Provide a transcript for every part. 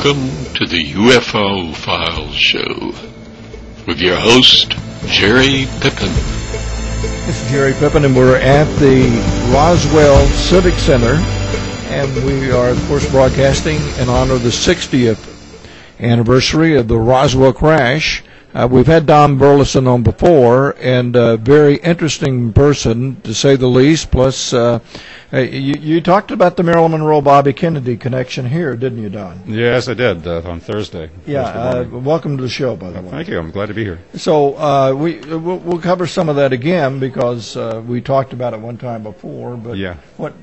Welcome to the UFO Files Show with your host, Jerry Pippin. This is Jerry Pippin, and we're at the Roswell Civic Center, and we are, of course, broadcasting in honor of the 60th anniversary of the Roswell crash. We've had Don Burleson on before, and a very interesting person, to say the least. Plus, you talked about the Marilyn Monroe Bobby Kennedy connection here, didn't you, Don? Yes, I did on Thursday. Yeah, welcome to the show, by the way. Thank you. I'm glad to be here. So we'll cover some of that again because we talked about it one time before. But yeah.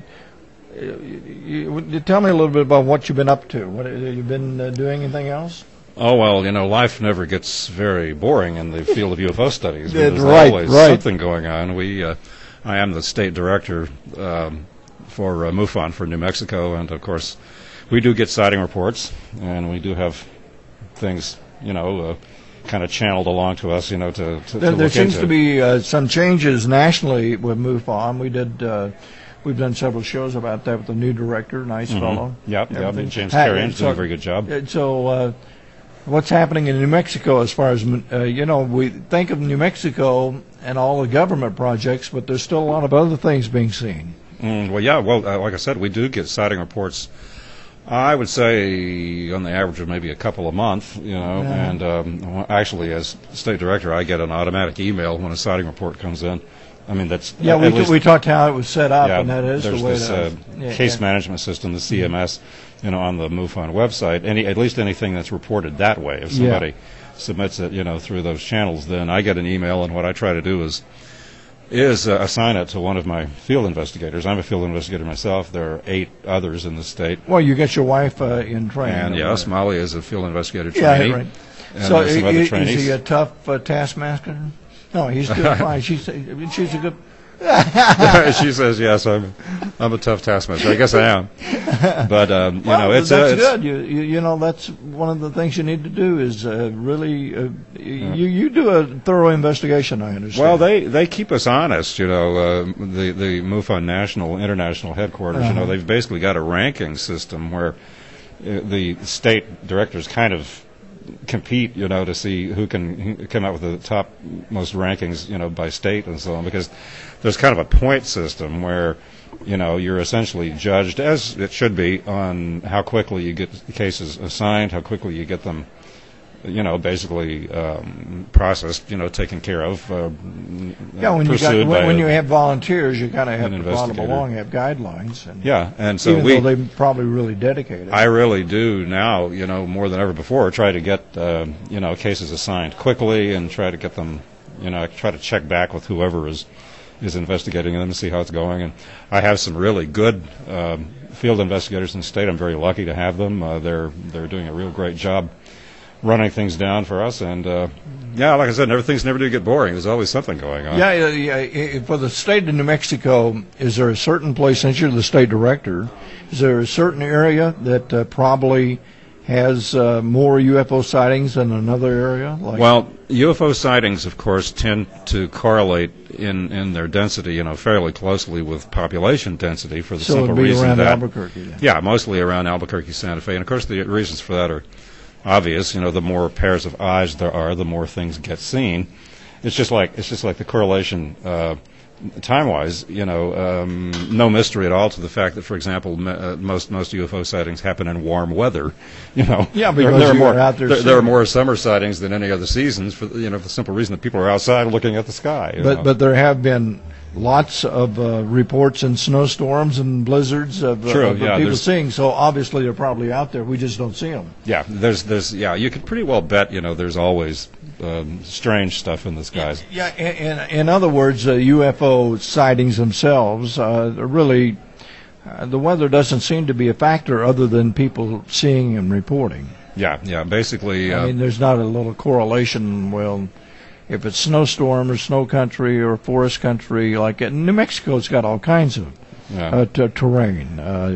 You tell me a little bit about what you've been up to. What have you been doing? Anything else? Oh, well, life never gets very boring in the field of UFO studies. There's always something going on. I am the state director for MUFON for New Mexico, and, of course, we do get sighting reports, and we do have things, kind of channeled along to us, to look into. There seems to be some changes nationally with MUFON. We've done several shows about that with the new director, nice fellow. Yep. James Carrian's doing a very good job. So what's happening in New Mexico as far as, we think of New Mexico and all the government projects, but there's still a lot of other things being seen. Like I said, we do get sighting reports, I would say, on the average of maybe a couple a month, and actually, as state director, I get an automatic email when a sighting report comes in. I mean, that's... Yeah, we talked how it was set up, and that is the way there's case management system, the CMS, on the MUFON website. At least anything that's reported that way. If somebody submits it, through those channels, then I get an email, and what I try to do is assign it to one of my field investigators. I'm a field investigator myself. There are 8 others in the state. Well, you get your wife in training. And yes, Molly is a field investigator trainee. Yeah, right. And so is he a tough taskmaster? No, he's doing fine. She's a good... She says, yes, I'm a tough taskmaster. I guess I am. But, that's good. That's one of the things you need to do is really... You do a thorough investigation, I understand. Well, they keep us honest, the MUFON national, international headquarters, they've basically got a ranking system where the state directors kind of compete, to see who can come out with the top most rankings, by state and so on, because there's kind of a point system where, you're essentially judged, as it should be, on how quickly you get the cases assigned, how quickly you get them, basically processed, taken care of. When you have volunteers, you kind of have to follow along, have guidelines. And so even though they're probably really dedicated. I really do now, more than ever before, try to get, cases assigned quickly and try to get them, try to check back with whoever is investigating them to see how it's going. And I have some really good field investigators in the state. I'm very lucky to have them. They're doing a real great job running things down for us, and like I said, things never do get boring. There's always something going on. For the state of New Mexico, is there a certain place, since you're the state director, is there a certain area that probably has more UFO sightings than another area? Well, UFO sightings, of course, tend to correlate in their density, fairly closely with population density for the simple reason around that... Albuquerque. Then. Yeah, mostly around Albuquerque, Santa Fe, and of course the reasons for that are obvious. The more pairs of eyes there are, the more things get seen. It's just like the correlation time-wise. No mystery at all to the fact that, for example, most UFO sightings happen in warm weather. Because there are more summer sightings than any other seasons for the simple reason that people are outside looking at the sky. But there have been lots of reports in snowstorms and blizzards of people seeing. So obviously they're probably out there. We just don't see them. Yeah, you can pretty well bet. There's always strange stuff in the skies. Yeah. In other words, UFO sightings themselves really, the weather doesn't seem to be a factor other than people seeing and reporting. Yeah. Basically, there's not a little correlation. Well, if it's snowstorm or snow country or forest country, like in New Mexico's got all kinds of terrain.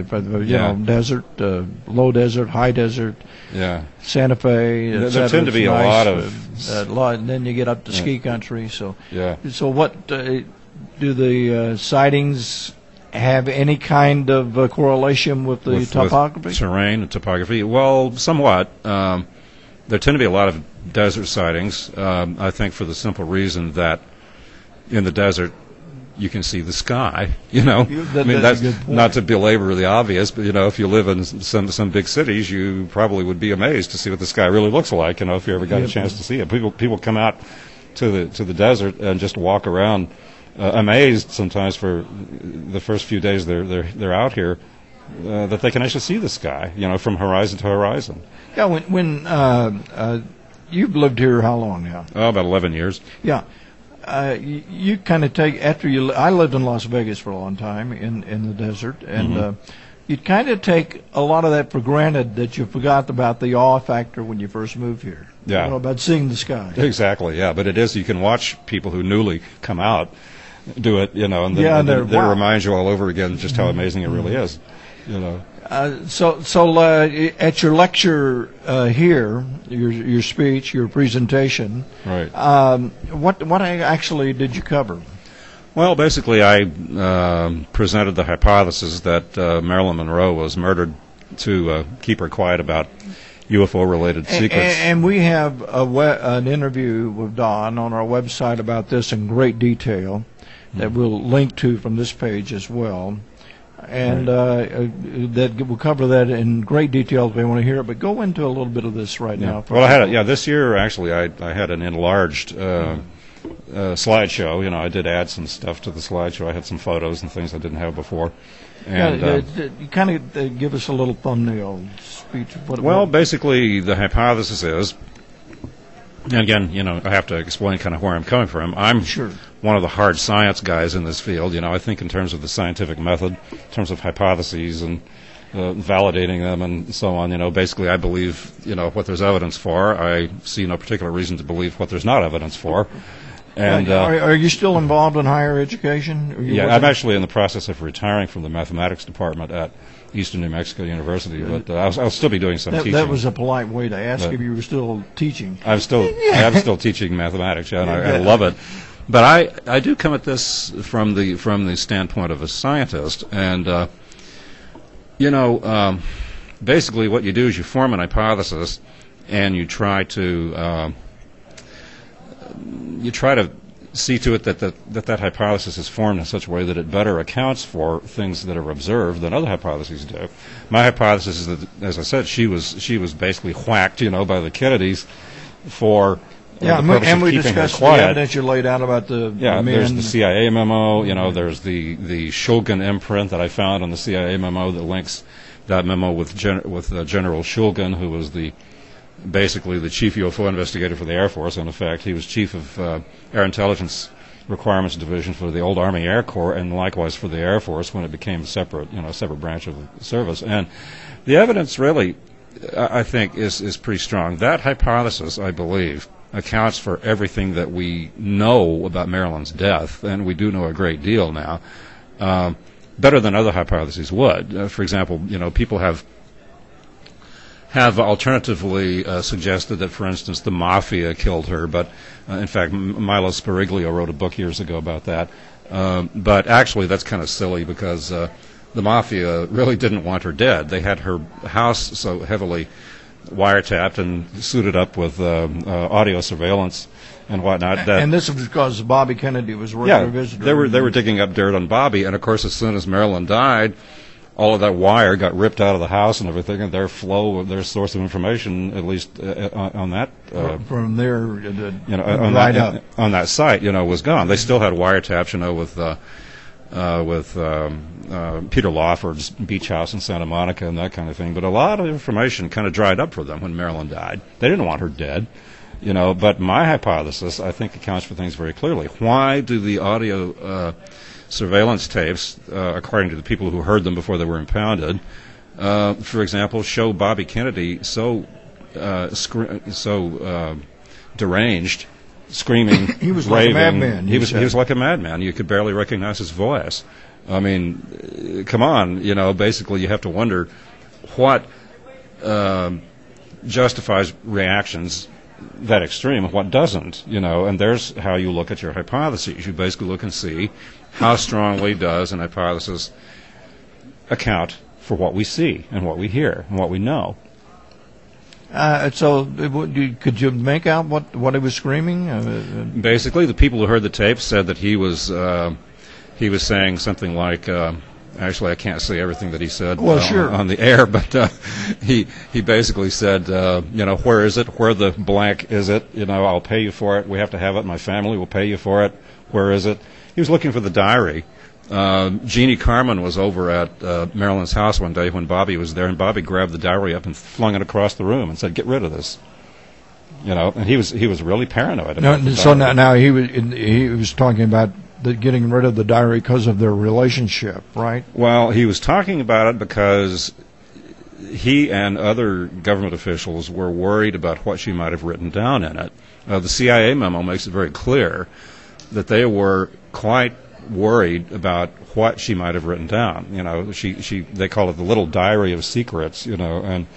Desert, low desert, high desert. Yeah. Santa Fe. There tend to be a lot of. And then you get up to ski country. So what do the sightings have any kind of correlation with the topography? With terrain and topography? Well, somewhat. There tend to be a lot of desert sightings, I think for the simple reason that in the desert you can see the sky, that's not to belabor the obvious, but, if you live in some big cities, you probably would be amazed to see what the sky really looks like, if you ever got a chance to see it. People come out to the desert and just walk around amazed sometimes for the first few days they're out here that they can actually see the sky, from horizon to horizon. Yeah, when you've lived here how long now? Oh, about 11 years. Yeah. You kind of take, I lived in Las Vegas for a long time in the desert, and you kind of take a lot of that for granted that you forgot about the awe factor when you first moved here. Yeah. About seeing the sky. Exactly, yeah. But it is, you can watch people who newly come out do it, and then it reminds you all over again just how amazing it really is, So at your lecture here, your speech, your presentation, right? What actually did you cover? Well, basically, I presented the hypothesis that Marilyn Monroe was murdered to keep her quiet about UFO-related secrets. And we have an interview with Don on our website about this in great detail that we'll link to from this page as well. And that we'll cover that in great detail if they want to hear it. But go into a little bit of this right now. Well, I had this year actually I had an enlarged slideshow. I did add some stuff to the slideshow. I had some photos and things I didn't have before. And you kind of give us a little thumbnail speech. Basically, the hypothesis is. And again, I have to explain kind of where I'm coming from. I'm one of the hard science guys in this field. I think in terms of the scientific method, in terms of hypotheses and validating them and so on. Basically I believe, what there's evidence for. I see no particular reason to believe what there's not evidence for. And are you still involved in higher education? Yeah, I'm actually in the process of retiring from the mathematics department at Eastern New Mexico University, but I'll still be doing some teaching. That was a polite way to ask if you were still teaching. I am still teaching mathematics, and I love it. But I do come at this from the standpoint of a scientist, and basically what you do is you form an hypothesis, and you try to see to it that hypothesis is formed in such a way that it better accounts for things that are observed than other hypotheses do. My hypothesis is that, as I said, she was basically whacked, by the Kennedys for the purpose of keeping her quiet. The evidence you laid out about the men. There's the CIA memo. There's the Shulgin imprint that I found on the CIA memo that links that memo with General Shulgin, who was basically the chief UFO investigator for the Air Force. In effect, he was chief of Air Intelligence Requirements Division for the old Army Air Corps, and likewise for the Air Force when it became a separate branch of the service. And the evidence really, I think, is pretty strong. That hypothesis, I believe, accounts for everything that we know about Marilyn's death, and we do know a great deal now, better than other hypotheses would. For example, people have alternatively suggested that, for instance, the mafia killed her, but in fact, Milo Spiriglio wrote a book years ago about that. But actually, that's kind of silly because the mafia really didn't want her dead. They had her house so heavily wiretapped and suited up with audio surveillance and whatnot. And this was because Bobby Kennedy was a regular visitor. They were digging up dirt on Bobby, and of course, as soon as Marilyn died, all of that wire got ripped out of the house and everything, and their source of information, at least on that from there, on that site, was gone. They still had wiretaps, with Peter Lawford's beach house in Santa Monica and that kind of thing. But a lot of information kind of dried up for them when Marilyn died. They didn't want her dead, But my hypothesis, I think, accounts for things very clearly. Why do the audio surveillance tapes, according to the people who heard them before they were impounded, for example, show Bobby Kennedy so deranged, screaming, he was raving. Like a madman. He was like a madman. You could barely recognize his voice. I mean, come on, basically you have to wonder what justifies reactions that extreme and what doesn't, and there's how you look at your hypotheses. You basically look and see how strongly does an hypothesis account for what we see and what we hear and what we know. Could you make out what he was screaming? Basically, the people who heard the tape said that he was saying something like, actually, I can't say everything that he said on the air, but he basically said, where is it? Where the blank is it? I'll pay you for it. We have to have it. My family will pay you for it. Where is it? He was looking for the diary. Jeannie Carmen was over at Marilyn's house one day when Bobby was there, and Bobby grabbed the diary up and flung it across the room and said, "Get rid of this." And he was really paranoid about the so diary. now he was talking about getting rid of the diary because of their relationship, right? Well, he was talking about it because he and other government officials were worried about what she might have written down in it. The CIA memo makes it very clear that they were quite worried about what she might have written down. They call it the little diary of secrets, and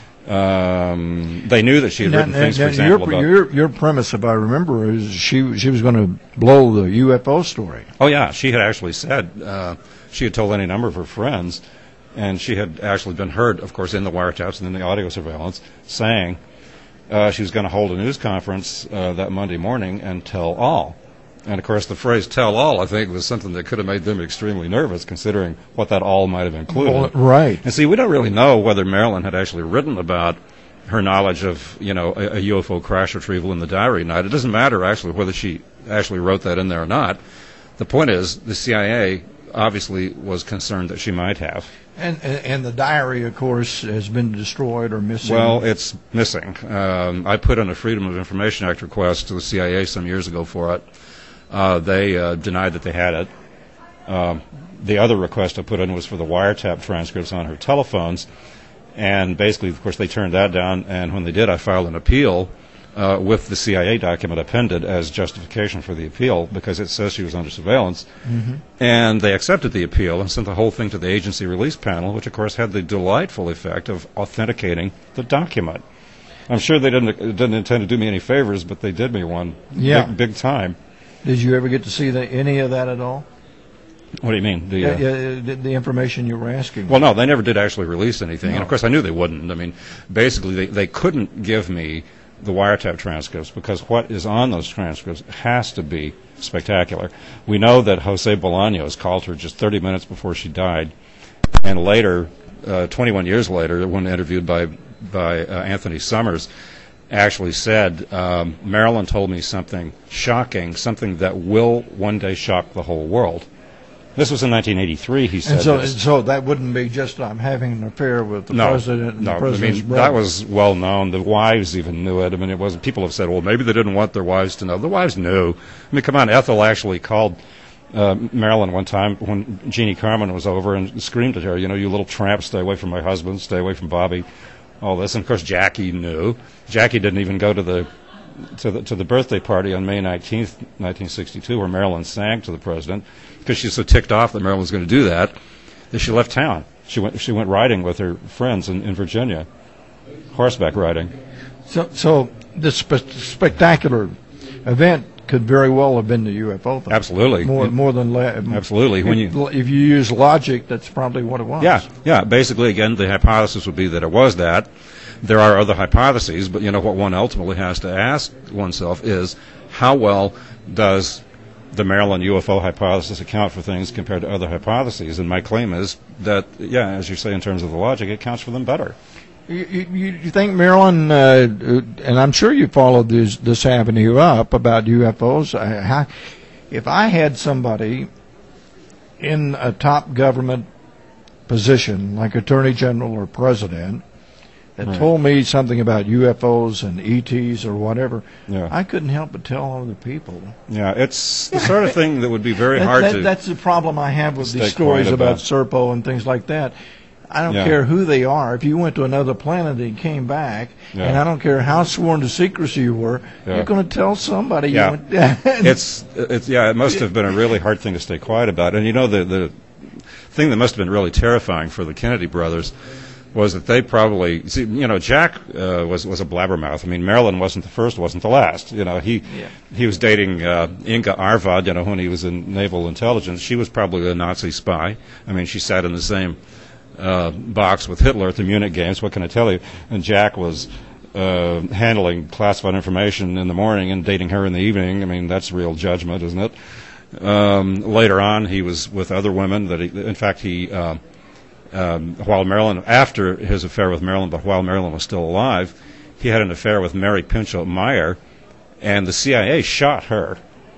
they knew that she had written things, for example, about... Your premise, if I remember, is she was going to blow the UFO story. Oh, yeah. She had actually said, she had told any number of her friends, and she had actually been heard, of course, in the wiretaps and in the audio surveillance, saying she was going to hold a news conference that Monday morning and tell all. And, of course, the phrase tell all, I think, was something that could have made them extremely nervous, considering what that all might have included. Well, right. And see, we don't really know whether Marilyn had actually written about her knowledge of, a UFO crash retrieval in the diary. Now, it doesn't matter, actually, whether she actually wrote that in there or not. The point is, the CIA obviously was concerned that she might have. And the diary, of course, has been destroyed or missing. Well, it's missing. I put in a Freedom of Information Act request to the CIA some years ago for it. They denied that they had it. The other request I put in was for the wiretap transcripts on her telephones, and basically, of course, they turned that down, and when they did, I filed an appeal with the CIA document appended as justification for the appeal because it says she was under surveillance, and they accepted the appeal and sent the whole thing to the agency release panel, which, of course, had the delightful effect of authenticating the document. I'm sure they didn't intend to do me any favors, but they did me one big time. Did you ever get to see any of that at all? What do you mean? The information you were asking. Well, no, they never did actually release anything. No. And, of course, I knew they wouldn't. I mean, basically, they couldn't give me the wiretap transcripts because what is on those transcripts has to be spectacular. We know that Jose Bolaños called her just 30 minutes before she died, and later, 21 years later, when interviewed by Anthony Summers, actually said, Marilyn told me something shocking, something that will one day shock the whole world. This was in 1983, he said. And so that wouldn't be just I'm having an affair with the president and the president's brother. That was well known. The wives even knew it. I mean, it wasn't. People have said, well, maybe they didn't want their wives to know. The wives knew. I mean, come on, Ethel actually called Marilyn one time when Jeannie Carmen was over and screamed at her, you little tramp, stay away from my husband, stay away from Bobby. All this, and of course Jackie knew. Jackie didn't even go to the birthday party on May 19th, 1962, where Marilyn sang to the president, because she was so ticked off that Marilyn was going to do that she left town. She went riding with her friends in Virginia, horseback riding. So this spectacular event could very well have been the UFO thing. Absolutely. More than absolutely. If you use logic, that's probably what it was. Yeah. Basically, again, the hypothesis would be that it was that. There are other hypotheses, but what one ultimately has to ask oneself is how well does the Marilyn UFO hypothesis account for things compared to other hypotheses? And my claim is that, as you say, in terms of the logic, it counts for them better. You think Marilyn, and I'm sure you followed this avenue up about UFOs, if I had somebody in a top government position, like Attorney General or President, that told me something about UFOs and ETs or whatever, I couldn't help but tell other people. Yeah, it's the sort of thing that would be very hard to... That's the problem I have with these stories about Serpo and things like that. I don't care who they are. If you went to another planet and came back, and I don't care how sworn to secrecy you were, you're going to tell somebody. Yeah. It must have been a really hard thing to stay quiet about. And the thing that must have been really terrifying for the Kennedy brothers was that they probably see, Jack was a blabbermouth. I mean, Marilyn wasn't the first, wasn't the last. He was dating Inga Arvad, when he was in naval intelligence. She was probably a Nazi spy. I mean, she sat in the same box with Hitler at the Munich Games. What can I tell you? And Jack was handling classified information in the morning and dating her in the evening. I mean, that's real judgment, isn't it? Later on, he was with other women. While Marilyn, after his affair with Marilyn, but while Marilyn was still alive, he had an affair with Mary Pinchot Meyer, and the CIA shot her.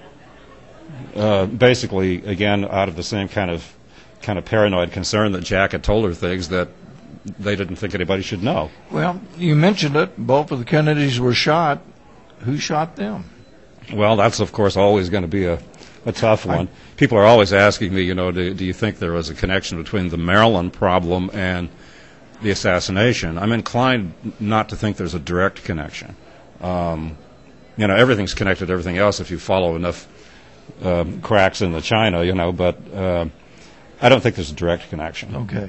Basically, again, out of the same kind of paranoid concern that Jack had told her things that they didn't think anybody should know. Well, you mentioned it. Both of the Kennedys were shot. Who shot them? Well, that's, of course, always going to be a tough one. People are always asking me, do you think there was a connection between the Maryland problem and the assassination? I'm inclined not to think there's a direct connection. Everything's connected to everything else if you follow enough cracks in the china, but I don't think there's a direct connection. Okay.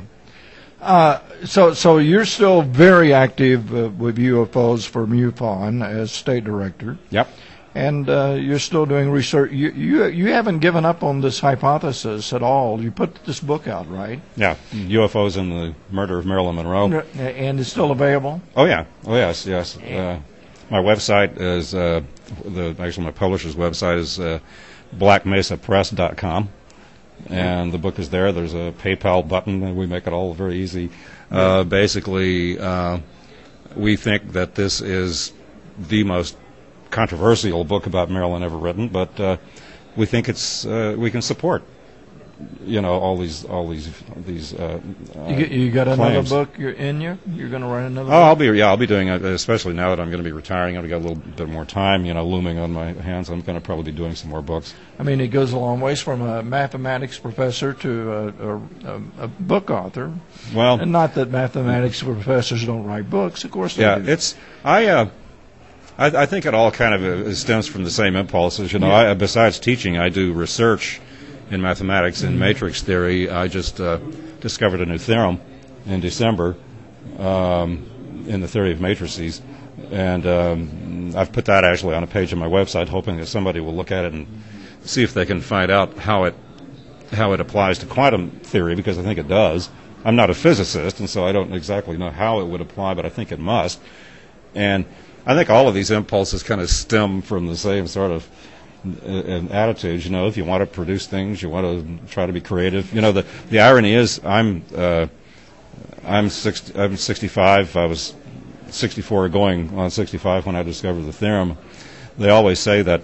So you're still very active with UFOs for MUFON as state director. Yep. And you're still doing research. You haven't given up on this hypothesis at all. You put this book out, right? Yeah, UFOs and the Murder of Marilyn Monroe. And it's still available? Oh, yeah. Oh, yes. My website is, my publisher's website is blackmesapress.com. And the book is there. There's a PayPal button, and we make it all very easy. Basically, we think that this is the most controversial book about Maryland ever written, but we think it's we can support all these you got another claims. book you're going to write another book? book? I'll be doing it, especially now that I'm going to be retiring. I've got a little bit more time looming on my hands. I'm going to probably be doing some more books. I mean, it goes a long ways from a mathematics professor to a book author. Well, and not that mathematics professors don't write books, of course they do. I think it all kind of stems from the same impulses. Besides teaching, I do research in mathematics and matrix theory. I just discovered a new theorem in December in the theory of matrices, and I've put that actually on a page on my website, hoping that somebody will look at it and see if they can find out how it applies to quantum theory, because I think it does. I'm not a physicist, and so I don't exactly know how it would apply, but I think it must. And I think all of these impulses kind of stem from the same sort of attitudes. If you want to produce things, you want to try to be creative. The irony is, I'm 65. I was 64, going on 65 when I discovered the theorem. They always say that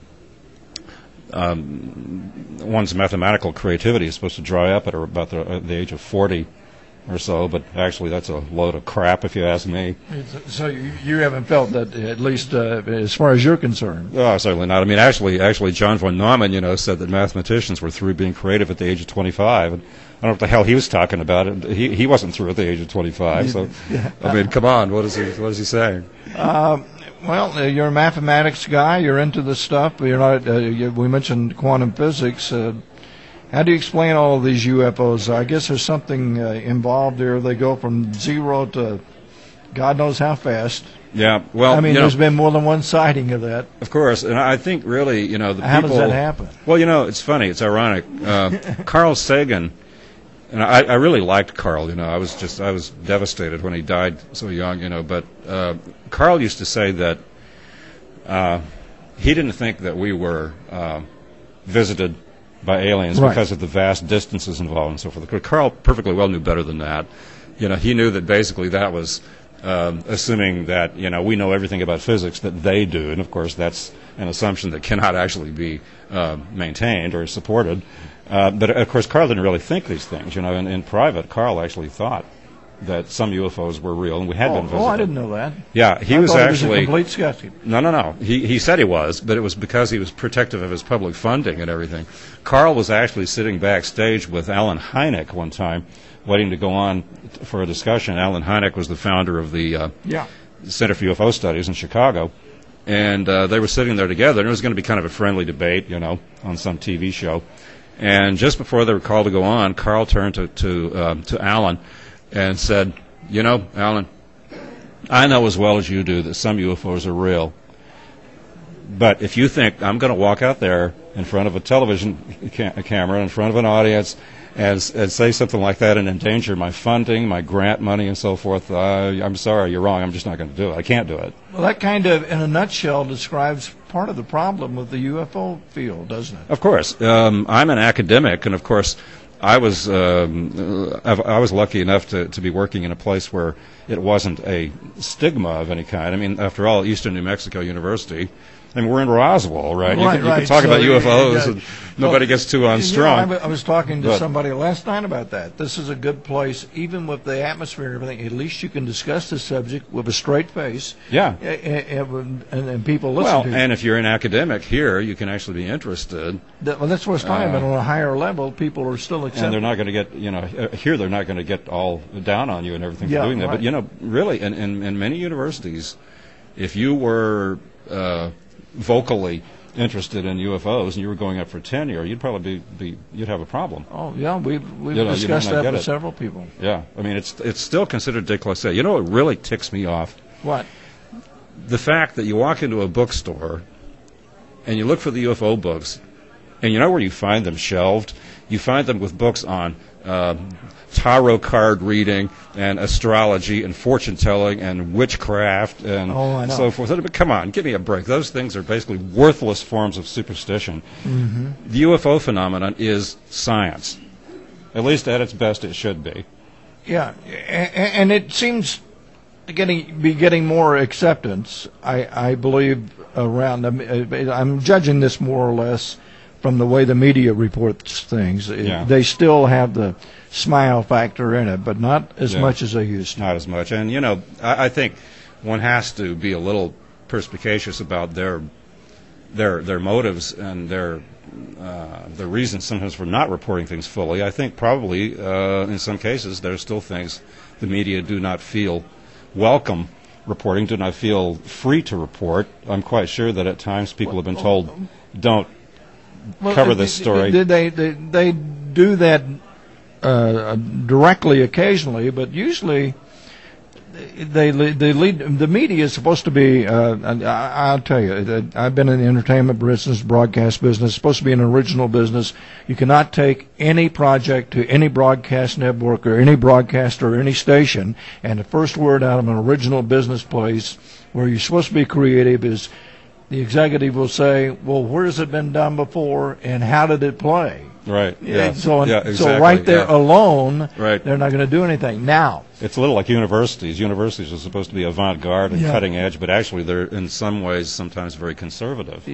one's mathematical creativity is supposed to dry up at about the age of 40 or so, but actually that's a load of crap if you ask me. So you haven't felt that, at least as far as you're concerned? Oh, certainly not. I mean, actually John von Neumann, said that mathematicians were through being creative at the age of 25. And I don't know what the hell he was talking about. He wasn't through at the age of 25. So, I mean, come on, what is he saying? Well, you're a mathematics guy. You're into this stuff. You're not. We mentioned quantum physics. How do you explain all of these UFOs? I guess there's something involved there. They go from zero to God knows how fast. Yeah, well, I mean, there's been more than one sighting of that. Of course, and I think really, the people. How does that happen? Well, it's funny. It's ironic. Carl Sagan, and I really liked Carl. I was devastated when he died so young. But Carl used to say that he didn't think that we were visited by aliens because of the vast distances involved and so forth. Carl perfectly well knew better than that. He knew that basically that was assuming that we know everything about physics that they do, and of course that's an assumption that cannot actually be maintained or supported. But of course Carl didn't really think these things. In private, Carl actually thought that some UFOs were real, and we had been visited. Oh, I didn't know that. Yeah, he was actually a complete skeptic. No. He said he was, but it was because he was protective of his public funding and everything. Carl was actually sitting backstage with Alan Hynek one time, waiting to go on for a discussion. Alan Hynek was the founder of the Center for UFO Studies in Chicago, and they were sitting there together, and it was going to be kind of a friendly debate, on some TV show. And just before they were called to go on, Carl turned to Alan and said, You know, Alan, I know as well as you do that some UFOs are real. But if you think I'm going to walk out there in front of a television camera, in front of an audience, and say something like that and endanger my funding, my grant money, and so forth, I'm sorry, you're wrong. I'm just not going to do it. I can't do it. Well, that kind of, in a nutshell, describes part of the problem with the UFO field, doesn't it? Of course. I'm an academic, and of course, I was lucky enough to be working in a place where it wasn't a stigma of any kind. I mean, after all, Eastern New Mexico University, and we're in Roswell, right? You can talk about UFOs, and nobody gets too unstrung. I was talking to somebody last night about that. This is a good place, even with the atmosphere and everything. At least you can discuss the subject with a straight face. Yeah. And people listen to you. And if you're an academic here, you can actually be interested. Well, that's what I was talking about. On a higher level, people are still accepting. And they're not going to get, here they're not going to get all down on you and everything for doing that. Right. But, really, in many universities, if you were vocally interested in UFOs and you were going up for tenure, you'd probably you'd have a problem. Oh yeah, we've discussed that with several people. Yeah, I mean it's still considered déclassé. You know what really ticks me off? What? The fact that you walk into a bookstore and you look for the UFO books, and you know where you find them shelved? You find them with books on tarot card reading and astrology and fortune telling and witchcraft and so forth. But come on, give me a break. Those things are basically worthless forms of superstition. Mm-hmm. The UFO phenomenon is science. At least at its best it should be. Yeah, and it seems be getting more acceptance, I believe, around them. I'm judging this more or less from the way the media reports things. Yeah. They still have the smile factor in it, but not as much as they used to. Not as much. And, I think one has to be a little perspicacious about their motives and their reasons sometimes for not reporting things fully. I think probably, in some cases, there's still things the media do not feel welcome reporting, do not feel free to report. I'm quite sure that at times people have been told, don't cover this story. They do that directly occasionally, but usually they lead. The media is supposed to be. I'll tell you, I've been in the entertainment business, broadcast business. It's supposed to be an original business. You cannot take any project to any broadcast network or any broadcaster or any station, and the first word out of an original business place where you're supposed to be creative is the executive will say, well, where has it been done before and how did it play? Right. Yeah. So exactly. Right there alone, right. They're not going to do anything. Now, it's a little like universities. Universities are supposed to be avant-garde and cutting edge, but actually they're in some ways sometimes very conservative.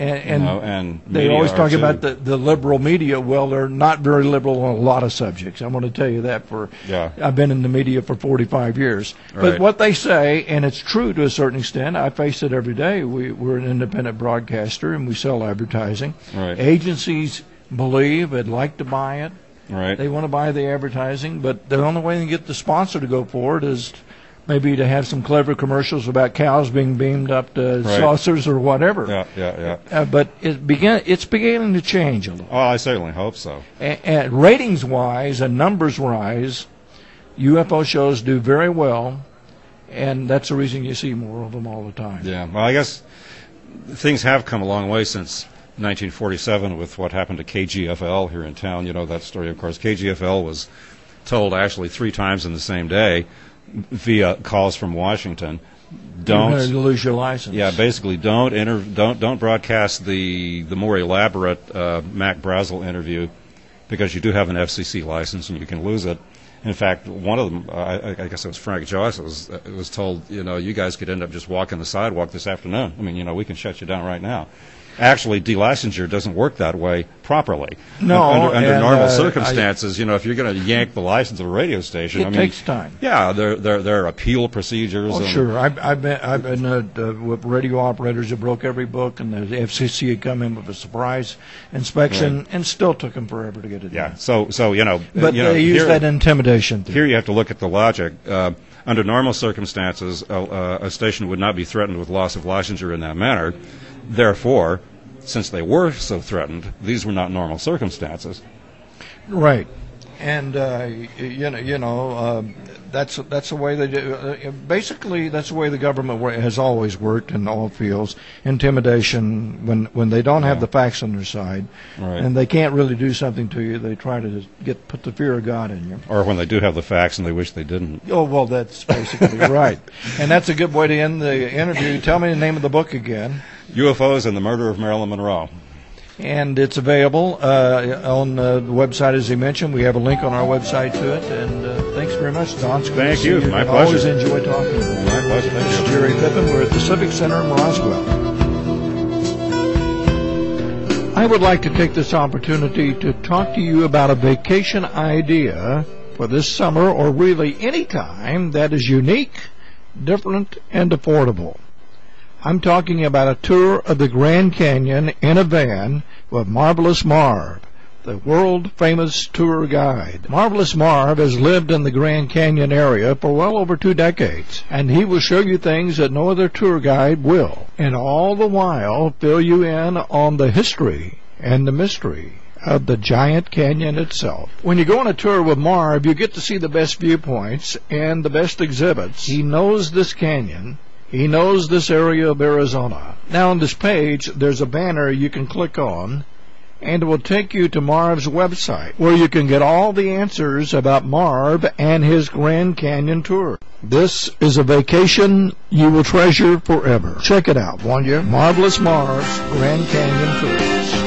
And they always talk about the liberal media. Well, they're not very liberal on a lot of subjects. I'm going to tell you that I've been in the media for 45 years. Right. But what they say, and it's true to a certain extent, I face it every day. We're an independent broadcaster and we sell advertising. Right. Agencies believe they'd like to buy it. Right. They want to buy the advertising, but the only way to get the sponsor to go for it is maybe to have some clever commercials about cows being beamed up to saucers or whatever. Yeah. But it's beginning to change a little. Oh, I certainly hope so. And ratings-wise and numbers-wise, UFO shows do very well, and that's the reason you see more of them all the time. Yeah. Well, I guess things have come a long way since 1947 with what happened to KGFL here in town. You know that story, of course. KGFL was told actually 3 times in the same day via calls from Washington, don't you're going to lose your license. Yeah, basically don't broadcast the more elaborate Mac Brazel interview because you do have an FCC license and you can lose it. In fact, one of them, I guess it was Frank Joyce, was told, you guys could end up just walking the sidewalk this afternoon. I mean, we can shut you down right now. Actually, delicensure doesn't work that way properly. No, under normal circumstances, if you're going to yank the license of a radio station, it takes time. Yeah, there are appeal procedures. Oh, sure. I've been with radio operators that broke every book, and the FCC had come in with a surprise inspection, and still took them forever to get it done. Yeah. So but they use that intimidation theory. Here you have to look at the logic. Under normal circumstances, a station would not be threatened with loss of licensure in that manner. Therefore, since they were so threatened, these were not normal circumstances. Right. And that's the way they do. Basically, that's the way the government has always worked in all fields. Intimidation, when they don't have the facts on their side, Right. and they can't really do something to you, they try to put the fear of God in you. Or when they do have the facts and they wish they didn't. Oh, well, that's basically right. And that's a good way to end the interview. Tell me the name of the book again. UFOs and the Murder of Marilyn Monroe. And it's available on the website, as he mentioned. We have a link on our website to it. And thanks very much, Don. It's good to Thank see you. My pleasure. Always enjoy talking to you. My pleasure. Thank This is you. Jerry Pippin. We're at the Civic Center in Roswell. I would like to take this opportunity to talk to you about a vacation idea for this summer, or really any time, that is unique, different, and affordable. I'm talking about a tour of the Grand Canyon in a van with Marvelous Marv, the world-famous tour guide. Marvelous Marv has lived in the Grand Canyon area for well over 2 decades, and he will show you things that no other tour guide will, and all the while fill you in on the history and the mystery of the giant canyon itself. When you go on a tour with Marv, you get to see the best viewpoints and the best exhibits. He knows this canyon. He knows this area of Arizona. Now on this page, there's a banner you can click on, and it will take you to Marv's website, where you can get all the answers about Marv and his Grand Canyon tour. This is a vacation you will treasure forever. Check it out, won't you? Marvelous Marv's Grand Canyon Tours.